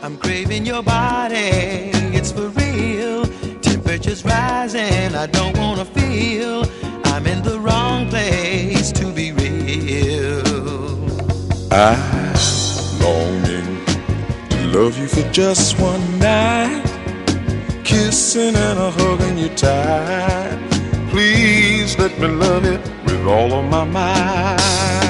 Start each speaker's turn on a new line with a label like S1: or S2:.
S1: I'm craving your body, it's for real. Temperature's rising, I don't wanna feel I'm in the wrong place to be real.
S2: I'm longing to love you for just one night, kissing and a hugging you tight. Please let me love it with all of my might.